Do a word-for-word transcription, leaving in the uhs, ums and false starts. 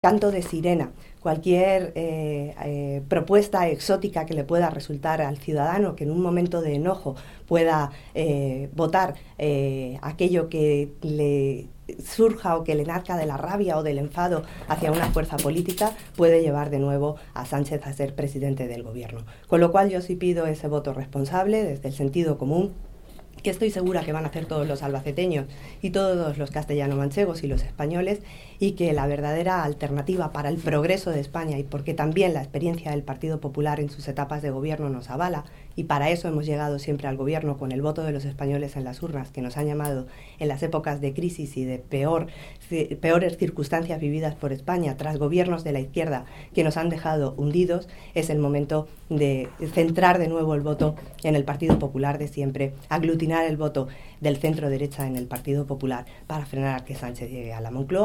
canto de sirena, cualquier eh, eh, propuesta exótica que le pueda resultar al ciudadano, que en un momento de enojo pueda eh, votar eh, aquello que le surja o que le nazca de la rabia o del enfado hacia una fuerza política, puede llevar de nuevo a Sánchez a ser presidente del gobierno. Con lo cual yo sí pido ese voto responsable desde el sentido común, que estoy segura que van a hacer todos los albaceteños y todos los castellano-manchegos y los españoles, y que la verdadera alternativa para el progreso de España, y porque también la experiencia del Partido Popular en sus etapas de gobierno nos avala, y para eso hemos llegado siempre al gobierno con el voto de los españoles en las urnas, que nos han llamado en las épocas de crisis y de peor, peores circunstancias vividas por España, tras gobiernos de la izquierda que nos han dejado hundidos, es el momento de centrar de nuevo el voto en el Partido Popular de siempre, aglutinar el voto del centro derecha en el Partido Popular para frenar a que Sánchez llegue a la Moncloa.